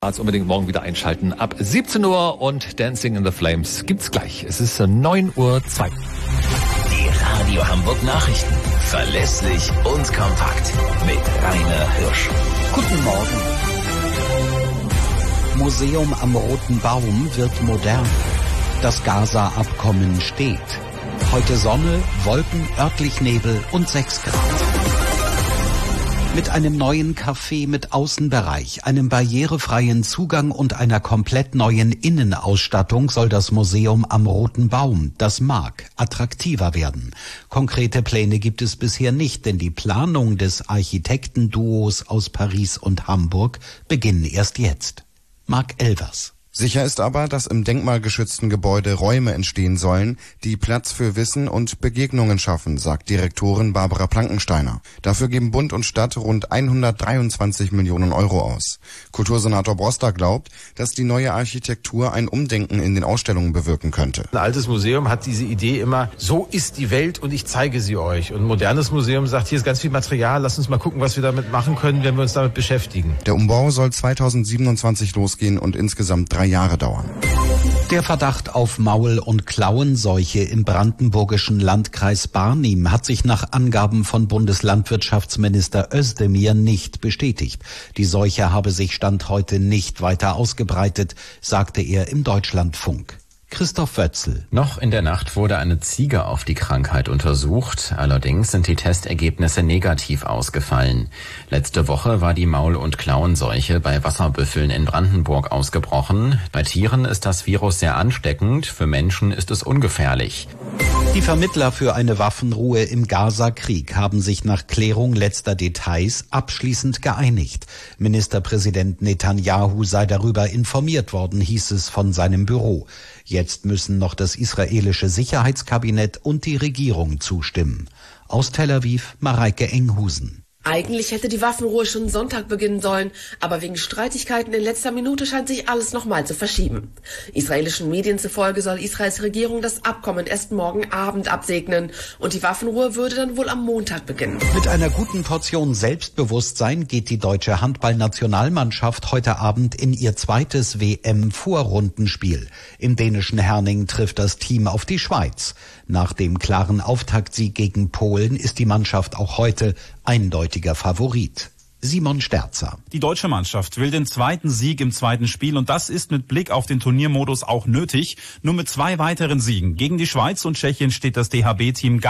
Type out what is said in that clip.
Also unbedingt morgen wieder einschalten. Ab 17 Uhr und Dancing in the Flames gibt's gleich. Es ist 9:02 Uhr. Die Radio Hamburg Nachrichten. Verlässlich und kompakt. Mit Rainer Hirsch. Guten Morgen. Museum am Roten Baum wird modern. Das Gaza-Abkommen steht. Heute Sonne, Wolken, örtlich Nebel und 6 Grad. Mit einem neuen Café mit Außenbereich, einem barrierefreien Zugang und einer komplett neuen Innenausstattung soll das Museum am Roten Baum, das MAG, attraktiver werden. Konkrete Pläne gibt es bisher nicht, denn die Planung des Architektenduos aus Paris und Hamburg beginnen erst jetzt. Marc Elvers. Sicher ist aber, dass im denkmalgeschützten Gebäude Räume entstehen sollen, die Platz für Wissen und Begegnungen schaffen, sagt Direktorin Barbara Plankensteiner. Dafür geben Bund und Stadt rund 123 Millionen Euro aus. Kultursenator Broster glaubt, dass die neue Architektur ein Umdenken in den Ausstellungen bewirken könnte. Ein altes Museum hat diese Idee immer, so ist die Welt und ich zeige sie euch. Und ein modernes Museum sagt, hier ist ganz viel Material, lasst uns mal gucken, was wir damit machen können, wenn wir uns damit beschäftigen. Der Umbau soll 2027 losgehen und insgesamt 3 Jahre dauern. Der Verdacht auf Maul- und Klauenseuche im brandenburgischen Landkreis Barnim hat sich nach Angaben von Bundeslandwirtschaftsminister Özdemir nicht bestätigt. Die Seuche habe sich Stand heute nicht weiter ausgebreitet, sagte er im Deutschlandfunk. Christoph Wötzl. Noch in der Nacht wurde eine Ziege auf die Krankheit untersucht. Allerdings sind die Testergebnisse negativ ausgefallen. Letzte Woche war die Maul- und Klauenseuche bei Wasserbüffeln in Brandenburg ausgebrochen. Bei Tieren ist das Virus sehr ansteckend, für Menschen ist es ungefährlich. Die Vermittler für eine Waffenruhe im Gaza-Krieg haben sich nach Klärung letzter Details abschließend geeinigt. Ministerpräsident Netanyahu sei darüber informiert worden, hieß es von seinem Büro. Jetzt müssen noch das israelische Sicherheitskabinett und die Regierung zustimmen. Aus Tel Aviv, Mareike Enghusen. Eigentlich hätte die Waffenruhe schon Sonntag beginnen sollen, aber wegen Streitigkeiten in letzter Minute scheint sich alles nochmal zu verschieben. Israelischen Medien zufolge soll Israels Regierung das Abkommen erst morgen Abend absegnen und die Waffenruhe würde dann wohl am Montag beginnen. Mit einer guten Portion Selbstbewusstsein geht die deutsche Handballnationalmannschaft heute Abend in ihr zweites WM-Vorrundenspiel. Im dänischen Herning trifft das Team auf die Schweiz. Nach dem klaren Auftaktsieg gegen Polen ist die Mannschaft auch heute eindeutiger Favorit. Simon Sterzer. Die deutsche Mannschaft will den zweiten Sieg im zweiten Spiel und das ist mit Blick auf den Turniermodus auch nötig. Nur mit 2 weiteren Siegen gegen die Schweiz und Tschechien steht das DHB-Team